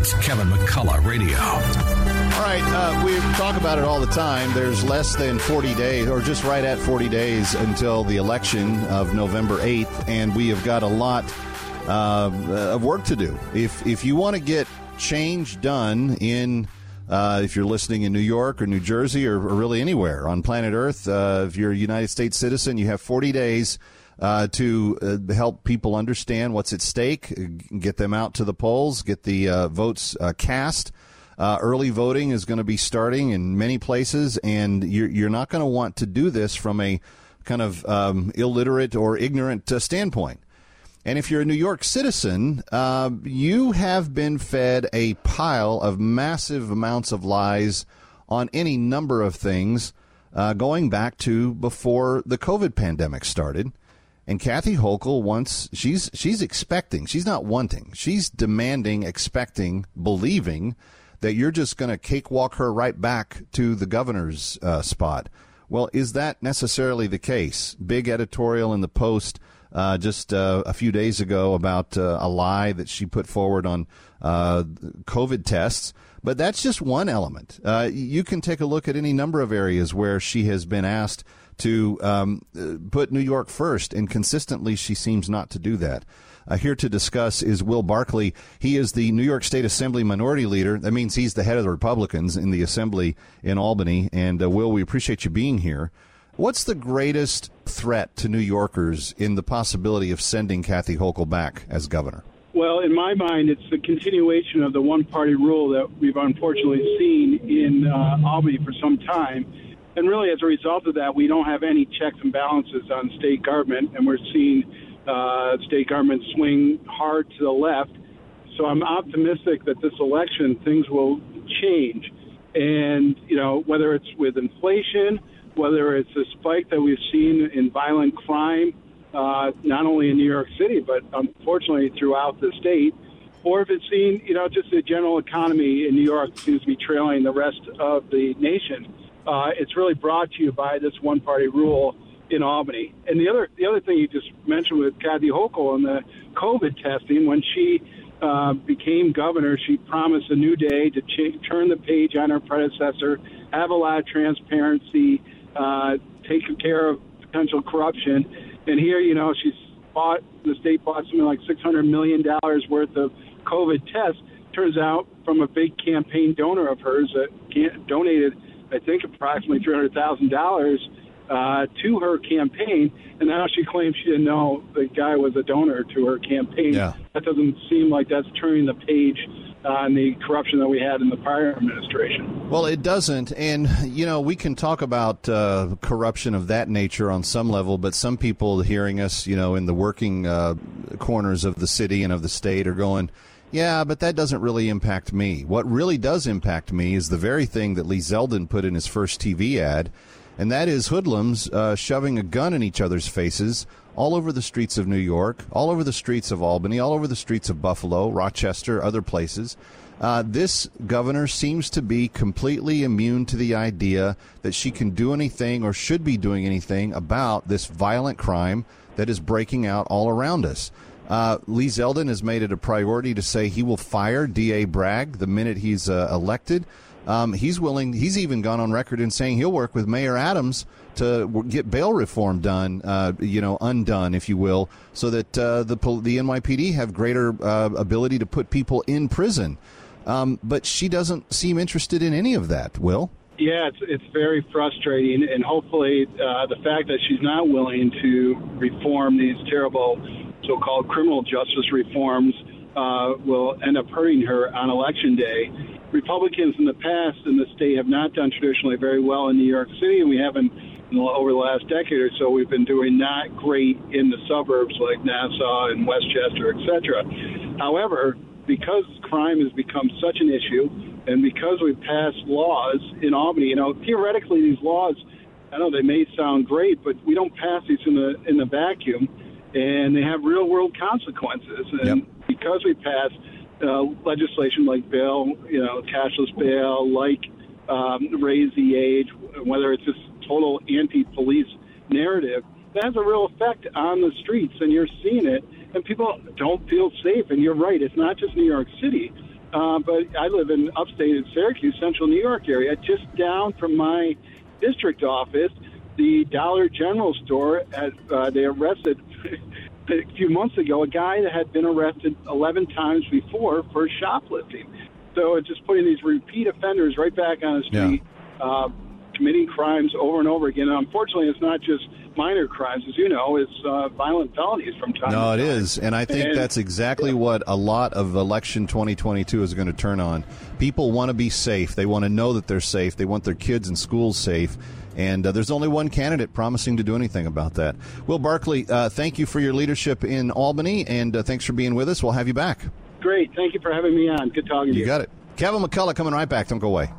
It's Kevin McCullough Radio. All right, uh, we talk about it all the time. There's less than forty days, or just right at forty days, until the election of November eighth, and we have got a lot uh, of work to do. If if you want to get change done in, uh, if you're listening in New York or New Jersey or, or really anywhere on planet Earth, uh, if you're a United States citizen, you have forty days uh, to uh, help people understand what's at stake, get them out to the polls, get the uh, votes uh, cast. Uh, early voting is going to be starting in many places, and you're, you're not going to want to do this from a kind of um, illiterate or ignorant uh, standpoint. And if you're a New York citizen, uh, you have been fed a pile of massive amounts of lies on any number of things uh, going back to before the COVID pandemic started. And Kathy Hochul wants, she's, she's expecting, she's not wanting, she's demanding, expecting, believing that you're just going to cakewalk her right back to the governor's uh, spot. Well, is that necessarily the case? Big editorial in the Post uh, just uh, a few days ago about uh, a lie that she put forward on uh, COVID tests. But that's just one element. Uh, you can take a look at any number of areas where she has been asked to um, put New York first, and consistently she seems not to do that. Uh, here to discuss is Will Barkley. He is the New York State Assembly Minority Leader. That means he's the head of the Republicans in the Assembly in Albany. And, uh, Will, we appreciate you being here. What's the greatest threat to New Yorkers in the possibility of sending Kathy Hochul back as governor? Well, in my mind, it's the continuation of the one-party rule that we've unfortunately seen in uh, Albany for some time. And really, as a result of that, we don't have any checks and balances on state government, and we're seeing Uh, state government swing hard to the left. So I'm optimistic that this election, things will change. And, you know, whether it's with inflation, whether it's a spike that we've seen in violent crime, uh, not only in New York City, but unfortunately throughout the state, or if it's seen, you know, just the general economy in New York seems to be trailing the rest of the nation. Uh, it's really brought to you by this one-party rule in Albany. And the other the other thing you just mentioned with Kathy Hochul and the COVID testing, when she uh, became governor, she promised a new day to ch- turn the page on her predecessor, have a lot of transparency, uh, take care of potential corruption. And here, you know, she's bought, the state bought something like six hundred million dollars worth of COVID tests. Turns out from a big campaign donor of hers that donated, I think, approximately three hundred thousand dollars Uh, to her campaign, and now she claims she didn't know the guy was a donor to her campaign. Yeah. That doesn't seem like that's turning the page on the corruption that we had in the prior administration. Well, it doesn't. And, you know, we can talk about uh, corruption of that nature on some level, but some people hearing us, you know, in the working uh, corners of the city and of the state are going, yeah, but that doesn't really impact me. What really does impact me is the very thing that Lee Zeldin put in his first T V ad, and that is hoodlums uh, shoving a gun in each other's faces all over the streets of New York, all over the streets of Albany, all over the streets of Buffalo, Rochester, other places. Uh, this governor seems to be completely immune to the idea that she can do anything or should be doing anything about this violent crime that is breaking out all around us. Uh, Lee Zeldin has made it a priority to say he will fire D A Bragg the minute he's uh, elected. Um, he's willing. He's even gone on record in saying he'll work with Mayor Adams to get bail reform done, uh, you know, undone, if you will, so that uh, the the N Y P D have greater uh, ability to put people in prison. Um, but she doesn't seem interested in any of that. Will? Yeah, it's it's very frustrating, and hopefully uh, the fact that she's not willing to reform these terrible so-called criminal justice reforms uh, will end up hurting her on Election Day. Republicans in the past in the state have not done traditionally very well in New York City, and we haven't over the last decade or so. We've been doing not great in the suburbs like Nassau and Westchester, et cetera. However, because crime has become such an issue, and because we've passed laws in Albany, you know, theoretically these laws, I know they may sound great, but we don't pass these in the in the vacuum, and they have real world consequences. And yep. because we passed Uh, legislation like bail, you know, cashless bail, like um, raise the age, whether it's this total anti-police narrative, that has a real effect on the streets, and you're seeing it, and people don't feel safe. And you're right, it's not just New York City. uh, but I live in upstate in Syracuse, central New York area. Just down from my district office, the Dollar General store, had, uh, they arrested a few months ago a guy that had been arrested eleven times before for shoplifting. So it's just putting these repeat offenders right back on the street, yeah. uh, committing crimes over and over again. And unfortunately, it's not just minor crimes, as you know, it's uh, violent felonies from time no, to time. No, it is. And I think and, that's exactly yeah. what a lot of election twenty twenty-two is going to turn on. People want to be safe. They want to know that they're safe. They want their kids in schools safe. And uh, there's only one candidate promising to do anything about that. Will Barkley, uh, thank you for your leadership in Albany, and uh, thanks for being with us. We'll have you back. Great. Thank you for having me on. Good talking to you. You got it. Kevin McCullough coming right back. Don't go away.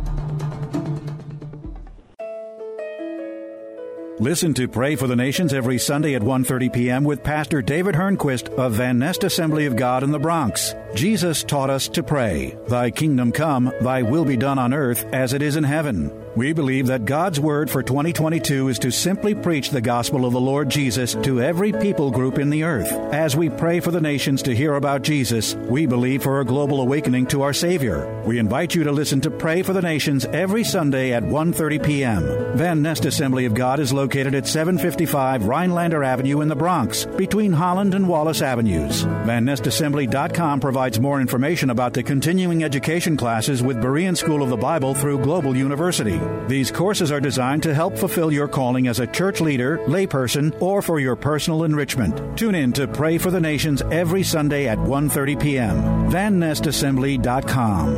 Listen to Pray for the Nations every Sunday at one thirty p.m. with Pastor David Hernquist of Van Nest Assembly of God in the Bronx. Jesus taught us to pray, "Thy kingdom come, thy will be done on earth as it is in heaven." We believe that God's word for twenty twenty-two is to simply preach the gospel of the Lord Jesus to every people group in the earth. As we pray for the nations to hear about Jesus, we believe for a global awakening to our Savior. We invite you to listen to Pray for the Nations every Sunday at one thirty p.m. Van Nest Assembly of God is located at seven fifty-five Rhinelander Avenue in the Bronx, between Holland and Wallace Avenues. Van Nest Assembly dot com provides more information about the continuing education classes with Berean School of the Bible through Global University. These courses are designed to help fulfill your calling as a church leader, layperson, or for your personal enrichment. Tune in to Pray for the Nations every Sunday at one thirty p.m. Van Nest Assembly dot com.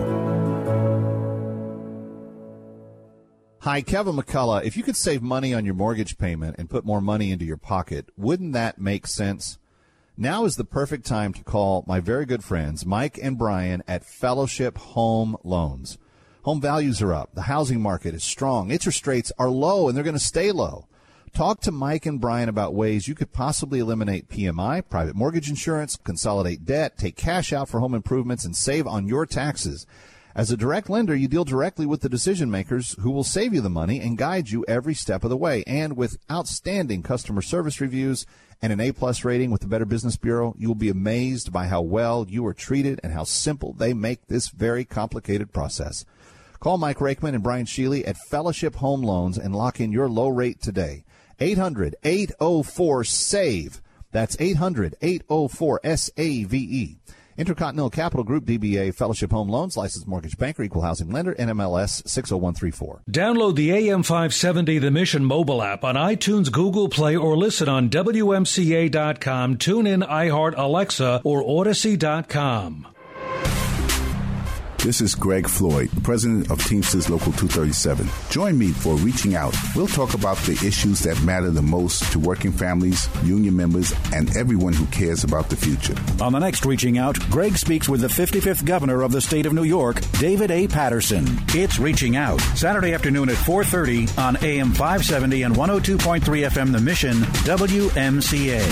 Hi, Kevin McCullough. If you could save money on your mortgage payment and put more money into your pocket, wouldn't that make sense? Now is the perfect time to call my very good friends, Mike and Brian at Fellowship Home Loans. Home values are up. The housing market is strong. Interest rates are low, and they're going to stay low. Talk to Mike and Brian about ways you could possibly eliminate P M I, private mortgage insurance, consolidate debt, take cash out for home improvements, and save on your taxes. As a direct lender, you deal directly with the decision makers who will save you the money and guide you every step of the way. And with outstanding customer service reviews and an A-plus rating with the Better Business Bureau, you will be amazed by how well you are treated and how simple they make this very complicated process. Call Mike Rakeman and Brian Sheely at Fellowship Home Loans and lock in your low rate today. eight hundred, eight oh four, S A V E. That's eight hundred, eight oh four, S A V E. Intercontinental Capital Group, D B A, Fellowship Home Loans, licensed mortgage banker, equal housing lender, N M L S six oh one three four. Download the A M five seventy The Mission mobile app on iTunes, Google Play, or listen on W M C A dot com, TuneIn, iHeart, Alexa, or Odyssey dot com. This is Greg Floyd, president of Teamsters Local two thirty-seven. Join me for Reaching Out. We'll talk about the issues that matter the most to working families, union members, and everyone who cares about the future. On the next Reaching Out, Greg speaks with the fifty-fifth governor of the state of New York, David A. Patterson. It's Reaching Out, Saturday afternoon at four thirty on A M five seventy and one oh two point three F M The Mission, W M C A.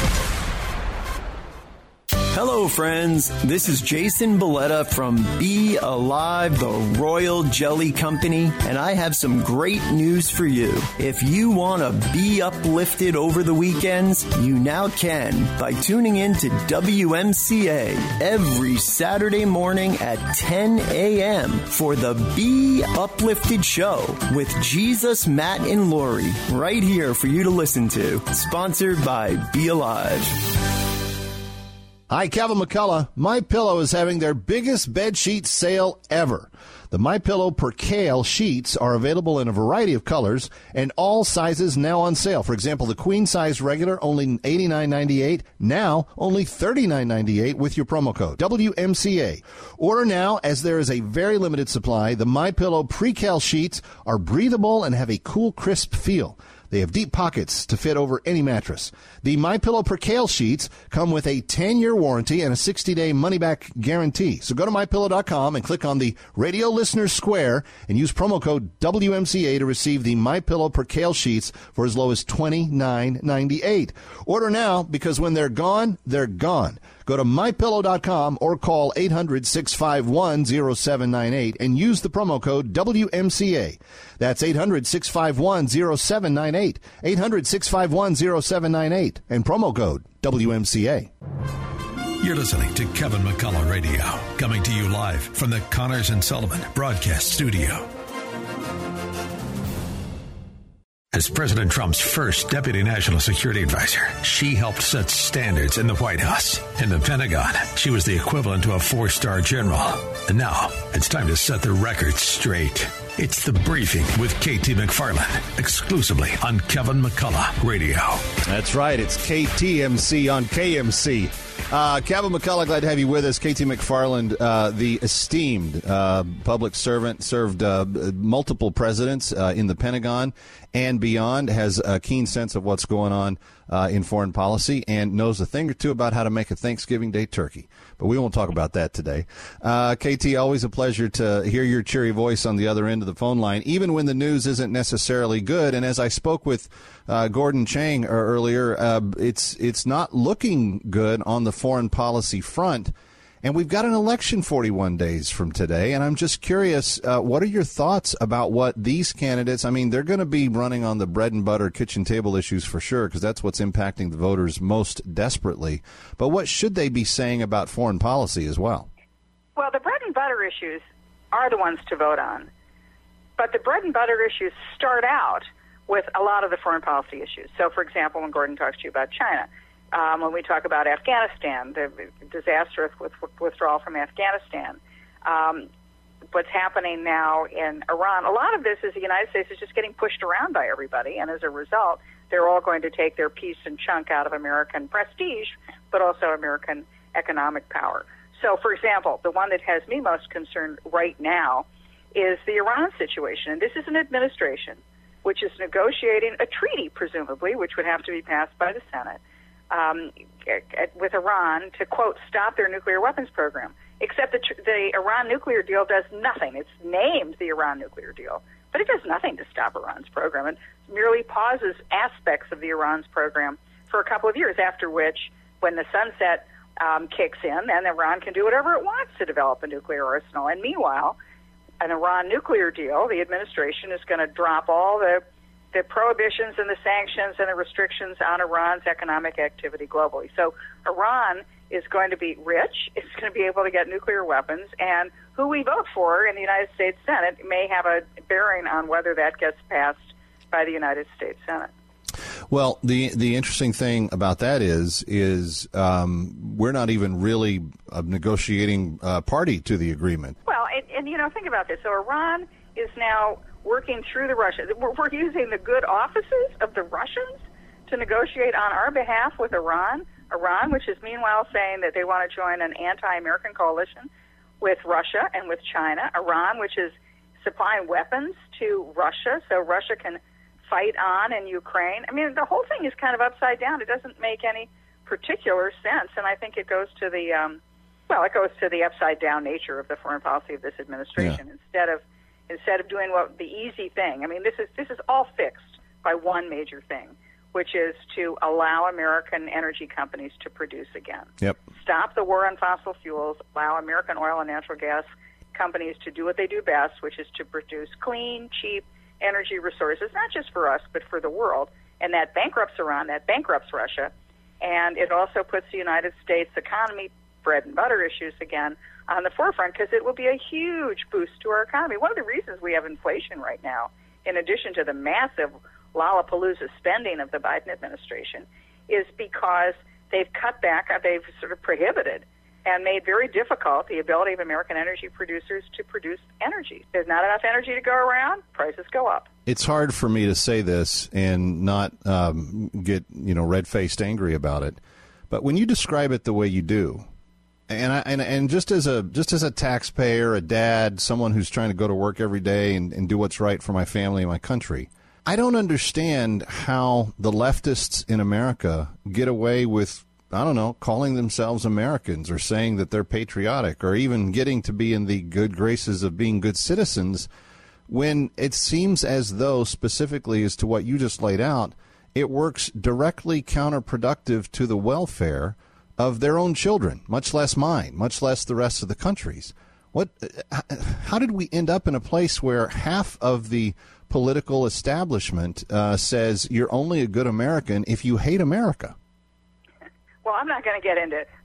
Hello, friends. This is Jason Belletta from Be Alive, the Royal Jelly Company, and I have some great news for you. If you want to be uplifted over the weekends, you now can by tuning in to W M C A every Saturday morning at ten a.m. for the Be Uplifted Show with Jesus, Matt, and Lori, right here for you to listen to. Sponsored by Be Alive. Hi, Kevin McCullough. MyPillow is having their biggest bed sheet sale ever. The MyPillow Percale sheets are available in a variety of colors and all sizes now on sale. For example, the queen size regular only eighty-nine ninety-eight, now only thirty-nine ninety-eight with your promo code W M C A. Order now as there is a very limited supply. The MyPillow Percale sheets are breathable and have a cool, crisp feel. They have deep pockets to fit over any mattress. The MyPillow Percale sheets come with a ten-year warranty and a sixty-day money-back guarantee. So go to my pillow dot com and click on the Radio Listener Square and use promo code W M C A to receive the MyPillow Percale sheets for as low as twenty-nine ninety-eight. Order now because when they're gone, they're gone. Go to my pillow dot com or call eight hundred, six five one, oh seven nine eight and use the promo code W M C A. That's eight hundred, six five one, oh seven nine eight. eight hundred, six five one, oh seven nine eight and promo code W M C A. You're listening to Kevin McCullough Radio, coming to you live from the Connors and Sullivan Broadcast Studio. As President Trump's first Deputy National Security Advisor, she helped set standards in the White House. In the Pentagon, she was the equivalent to a four-star general. And now, it's time to set the record straight. It's The Briefing with K T McFarland, exclusively on Kevin McCullough Radio. That's right. It's K T M C on K M C. Uh, Kevin McCullough, glad to have you with us. K T McFarland, uh, the esteemed uh, public servant, served uh, multiple presidents uh, in the Pentagon and beyond, has a keen sense of what's going on uh, in foreign policy, and knows a thing or two about how to make a Thanksgiving Day turkey. But we won't talk about that today. Uh, K T, always a pleasure to hear your cheery voice on the other end of the phone line, even when the news isn't necessarily good. And as I spoke with uh, Gordon Chang earlier, uh, it's it's not looking good on the foreign policy front. And we've got an election forty-one days from today. And I'm just curious, uh, what are your thoughts about what these candidates, I mean, they're going to be running on the bread and butter kitchen table issues for sure, because that's what's impacting the voters most desperately. But what should they be saying about foreign policy as well? Well, the bread and butter issues are the ones to vote on. But the bread and butter issues start out with a lot of the foreign policy issues. So, for example, when Gordon talks to you about China, Um, when we talk about Afghanistan, the disastrous with, with withdrawal from Afghanistan, um, what's happening now in Iran, a lot of this is the United States is just getting pushed around by everybody, and as a result, they're all going to take their piece and chunk out of American prestige, but also American economic power. So, for example, the one that has me most concerned right now is the Iran situation, and this is an administration which is negotiating a treaty, presumably, which would have to be passed by the Senate, Um, with Iran to, quote, stop their nuclear weapons program. Except the, the Iran nuclear deal does nothing. It's named the Iran nuclear deal, but it does nothing to stop Iran's program. It merely pauses aspects of the Iran's program for a couple of years, after which, when the sunset um, kicks in, then Iran can do whatever it wants to develop a nuclear arsenal. And meanwhile, an Iran nuclear deal, the administration is going to drop all the the prohibitions and the sanctions and the restrictions on Iran's economic activity globally. So Iran is going to be rich, it's going to be able to get nuclear weapons, and who we vote for in the United States Senate may have a bearing on whether that gets passed by the United States Senate. Well, the the interesting thing about that is is um, we're not even really a negotiating uh, party to the agreement. Well, and, and, you know, think about this. So Iran is now working through the Russians. We're, we're using the good offices of the Russians to negotiate on our behalf with Iran. Iran, which is meanwhile saying that they want to join an anti-American coalition with Russia and with China. Iran, which is supplying weapons to Russia so Russia can fight on in Ukraine. I mean, the whole thing is kind of upside down. It doesn't make any particular sense, and I think it goes to the, um, well, it goes to the upside-down nature of the foreign policy of this administration. Yeah. Instead of Instead of doing what the easy thing, I mean, this is this is all fixed by one major thing, which is to allow American energy companies to produce again. Yep. Stop the war on fossil fuels, allow American oil and natural gas companies to do what they do best, which is to produce clean, cheap energy resources, not just for us, but for the world. And that bankrupts Iran, that bankrupts Russia, and it also puts the United States economy, bread and butter issues again, on the forefront, because it will be a huge boost to our economy. One of the reasons we have inflation right now, in addition to the massive Lollapalooza spending of the Biden administration, is because they've cut back, they've sort of prohibited and made very difficult the ability of American energy producers to produce energy. There's not enough energy to go around, prices go up. It's hard for me to say this and not um, get, you know, red-faced angry about it, but when you describe it the way you do, And, I, and and just as a just as a taxpayer, a dad, someone who's trying to go to work every day and, and do what's right for my family and my country, I don't understand how the leftists in America get away with, I don't know, calling themselves Americans or saying that they're patriotic or even getting to be in the good graces of being good citizens, when it seems as though, specifically as to what you just laid out, it works directly counterproductive to the welfare of their own children, much less mine, much less the rest of the country's. What? How did we end up in a place where half of the political establishment uh, says you're only a good American if you hate America? Well, I'm not going to get into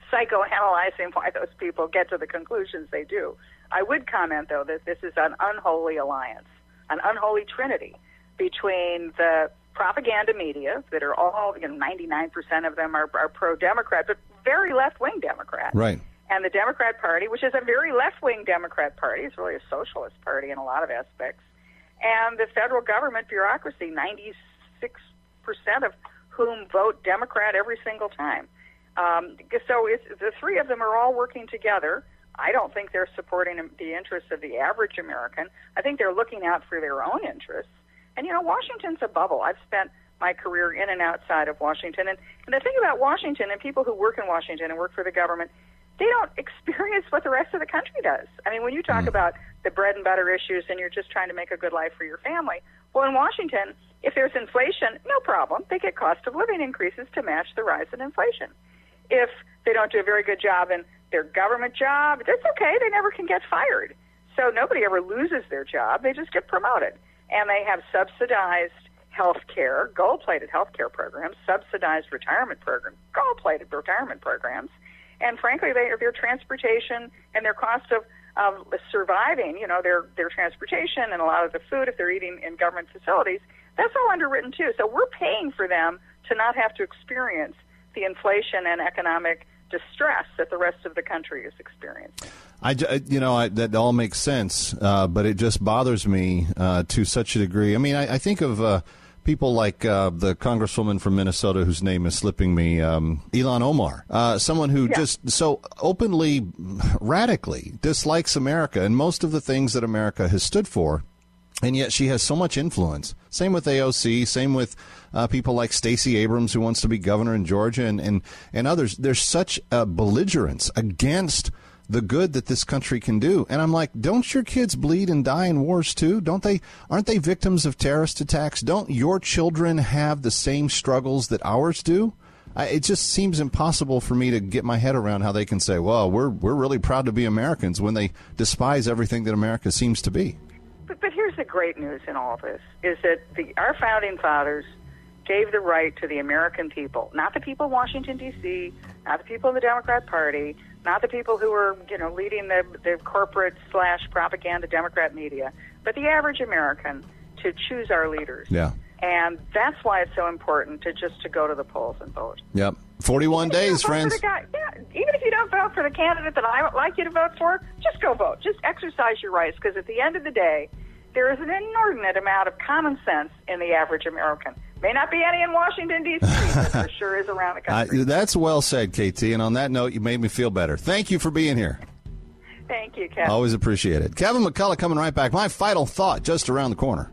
psychoanalyzing why those people get to the conclusions they do. I would comment, though, that this is an unholy alliance, an unholy trinity between the propaganda media that are all, you know, ninety-nine percent of them are, are pro-Democrat, but very left-wing Democrat. Right. And the Democrat Party, which is a very left-wing Democrat party, it's really a socialist party in a lot of aspects. And the federal government bureaucracy, ninety-six percent of whom vote Democrat every single time. Um, so it's, the three of them are all working together. I don't think they're supporting the interests of the average American. I think they're looking out for their own interests. And, you know, Washington's a bubble. I've spent my career in and outside of Washington. And, and the thing about Washington and people who work in Washington and work for the government, they don't experience what the rest of the country does. I mean, when you talk mm. about the bread and butter issues and you're just trying to make a good life for your family, well, in Washington, if there's inflation, no problem. They get cost of living increases to match the rise in inflation. If they don't do a very good job in their government job, that's okay. They never can get fired. So nobody ever loses their job. They just get promoted. And they have subsidized health care, gold-plated health care programs, subsidized retirement programs, gold-plated retirement programs. And frankly, they, their transportation and their cost of, of surviving, you know, their, their transportation and a lot of the food, if they're eating in government facilities, that's all underwritten too. So we're paying for them to not have to experience the inflation and economic distress that the rest of the country is experiencing. I, you know, I, that all makes sense, uh, but it just bothers me uh, to such a degree. I mean, I, I think of uh, people like uh, the congresswoman from Minnesota whose name is slipping me, um, Ilhan Omar, uh, someone who yeah. just so openly, radically dislikes America and most of the things that America has stood for. And yet she has so much influence. Same with A O C, same with uh, people like Stacey Abrams, who wants to be governor in Georgia, and, and, and others. There's such a belligerence against the good that this country can do. And I'm like, don't your kids bleed and die in wars too? Don't they? Aren't they victims of terrorist attacks? Don't your children have the same struggles that ours do? I, it just seems impossible for me to get my head around how they can say, well, we're we're really proud to be Americans when they despise everything that America seems to be. But, but here's the great news in all of this, is that the, our founding fathers gave the right to the American people, not the people in Washington, D C, not the people in the Democrat Party, not the people who are, you know, leading the, the corporate slash propaganda Democrat media, but the average American to choose our leaders. Yeah. And that's why it's so important to just to go to the polls and vote. Yep. forty-one days, friends. Guy, yeah, even if you don't vote for the candidate that I would like you to vote for, just go vote. Just exercise your rights, because at the end of the day, there is an inordinate amount of common sense in the average American. May not be any in Washington, D C, but there sure is around the country. Uh, that's well said, K T. And on that note, you made me feel better. Thank you for being here. Thank you, Kevin. Always appreciate it. Kevin McCullough coming right back. My final thought just around the corner.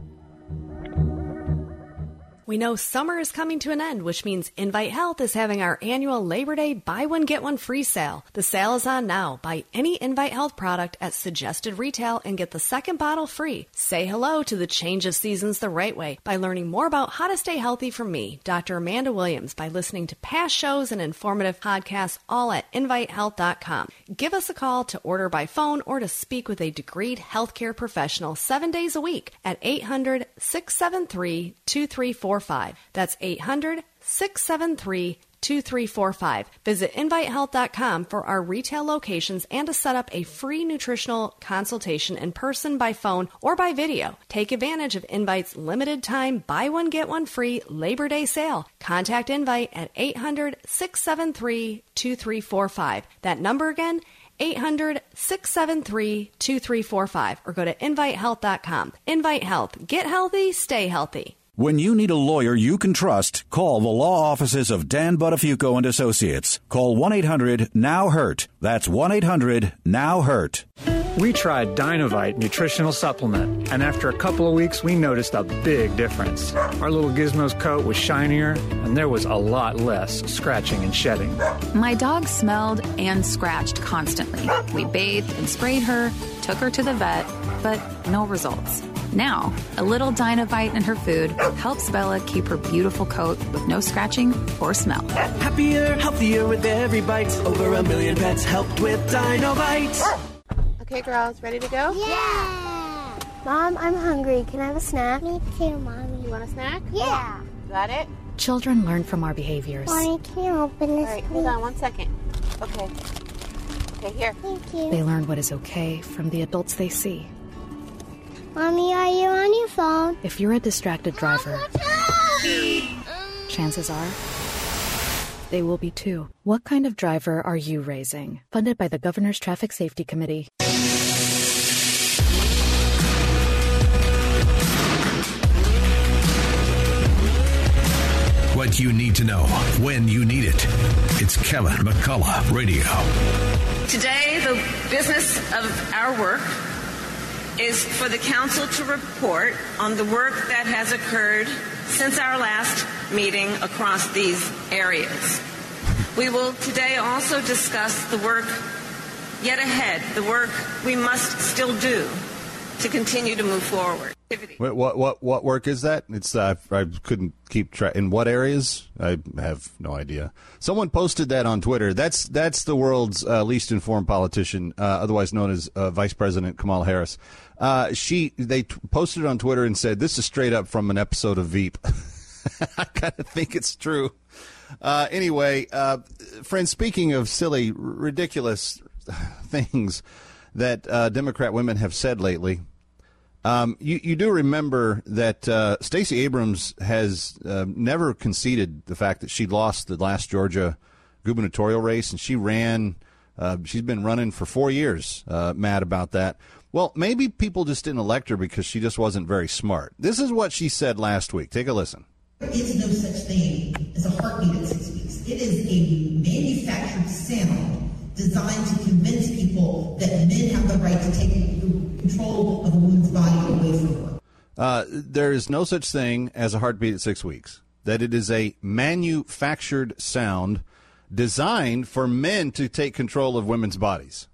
We know summer is coming to an end, which means Invite Health is having our annual Labor Day buy one, get one free sale. The sale is on now. Buy any Invite Health product at suggested retail and get the second bottle free. Say hello to the change of seasons the right way by learning more about how to stay healthy from me, Doctor Amanda Williams, by listening to past shows and informative podcasts, all at invite health dot com. Give us a call to order by phone or to speak with a degreed healthcare professional seven days a week at eight hundred, six seven three, two three four five. That's eight hundred, six seven three, two three four five. Visit invite health dot com for our retail locations and to set up a free nutritional consultation in person, by phone, or by video. Take advantage of Invite's limited time buy one, get one free Labor Day sale. Contact Invite at eight hundred, six seven three, two three four five. That number again, eight hundred, six seven three, two three four five, or go to invite health dot com. Invite Health. Get healthy, stay healthy. When you need a lawyer you can trust, call the law offices of Dan Buttafuoco and Associates. Call one eight hundred, now hurt. That's one eight hundred, now hurt. We tried Dynovite nutritional supplement, and after a couple of weeks, we noticed a big difference. Our little Gizmo's coat was shinier, and there was a lot less scratching and shedding. My dog smelled and scratched constantly. We bathed and sprayed her, took her to the vet, but no results. Now, a little Dynovite in her food helps Bella keep her beautiful coat with no scratching or smell. Happier, healthier with every bite. Over a million pets helped with Dynovite. Okay, girls, ready to go? Yeah! Mom, I'm hungry. Can I have a snack? Me too, Mommy. You want a snack? Yeah. Got it? Children learn from our behaviors. Mommy, can you open this, All right, please? hold on one second. Okay. Okay, here. Thank you. They learn what is okay from the adults they see. Mommy, are you on your phone? If you're a distracted driver, chances are they will be too. What kind of driver are you raising? Funded by the Governor's Traffic Safety Committee. What you need to know when you need it. It's Kevin McCullough Radio. Today, the business of our work is for the council to report on the work that has occurred since our last meeting across these areas. We will today also discuss the work yet ahead, the work we must still do to continue to move forward. Wait, what what what work is that? It's uh, I couldn't keep track. In what areas? I have no idea. Someone posted that on Twitter. That's that's the world's uh, least informed politician, uh, otherwise known as uh, Vice President Kamala Harris. Uh, she they t- posted it on Twitter and said, "This is straight up from an episode of Veep." I kind of think it's true. Uh, anyway, uh, friends, speaking of silly, r- ridiculous things that uh, Democrat women have said lately. Um, you, you do remember that uh, Stacey Abrams has uh, never conceded the fact that she lost the last Georgia gubernatorial race, and she ran. Uh, she's been running for four years, uh, mad about that. Well, maybe people just didn't elect her because she just wasn't very smart. This is what she said last week. Take a listen. There is no such thing as a heartbeat at six weeks. It is a manufactured sound designed to convince people that men have the right to take control of a woman's body away from her. Uh, there is no such thing as a heartbeat at six weeks. That it is a manufactured sound designed for men to take control of women's bodies.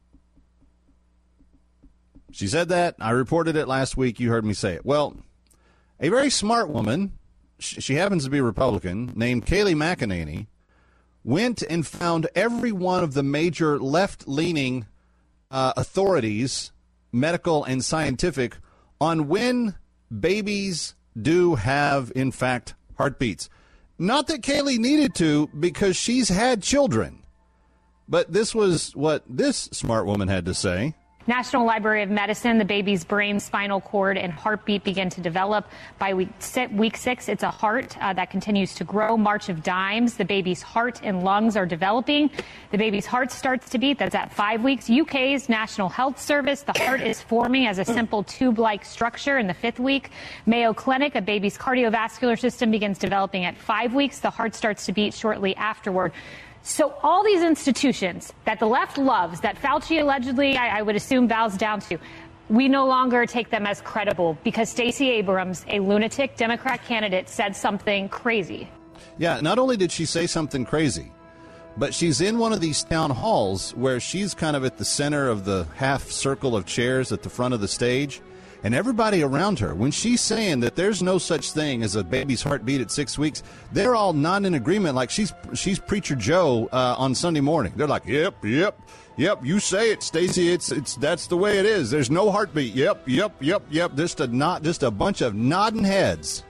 She said that. I reported it last week. You heard me say it. Well, a very smart woman, she happens to be a Republican, named Kayleigh McEnany, went and found every one of the major left-leaning uh, authorities, medical and scientific, on when babies do have, in fact, heartbeats. Not that Kayleigh needed to, because she's had children. But this was what this smart woman had to say. National Library of Medicine, the baby's brain, spinal cord, and heartbeat begin to develop. By week six, week six it's a heart uh, that continues to grow. March of Dimes, the baby's heart and lungs are developing. The baby's heart starts to beat. That's at five weeks. U K's National Health Service, the heart is forming as a simple tube-like structure in the fifth week. Mayo Clinic, a baby's cardiovascular system begins developing at five weeks. The heart starts to beat shortly afterward. So all these institutions that the left loves, that Fauci allegedly, I, I would assume, bows down to, we no longer take them as credible because Stacey Abrams, a lunatic Democrat candidate, said something crazy. Yeah, not only did she say something crazy, but she's in one of these town halls where she's kind of at the center of the half circle of chairs at the front of the stage. And everybody around her, when she's saying that there's no such thing as a baby's heartbeat at six weeks, they're all not in agreement. Like she's she's Preacher Joe uh, on Sunday morning. They're like, yep, yep, yep. You say it, Stacey. It's it's that's the way it is. There's no heartbeat. Yep, yep, yep, yep. Just a not just a bunch of nodding heads.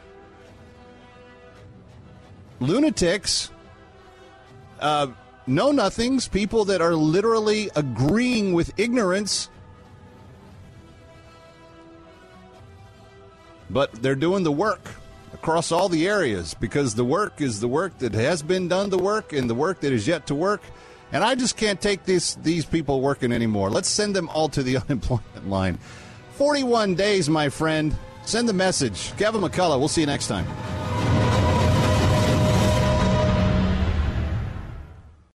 Lunatics, uh, know nothings. People that are literally agreeing with ignorance. But they're doing the work across all the areas because the work is the work that has been done the work and the work that is yet to work. And I just can't take this, these people working anymore. Let's send them all to the unemployment line. forty-one days, my friend. Send the message. Kevin McCullough. We'll see you next time.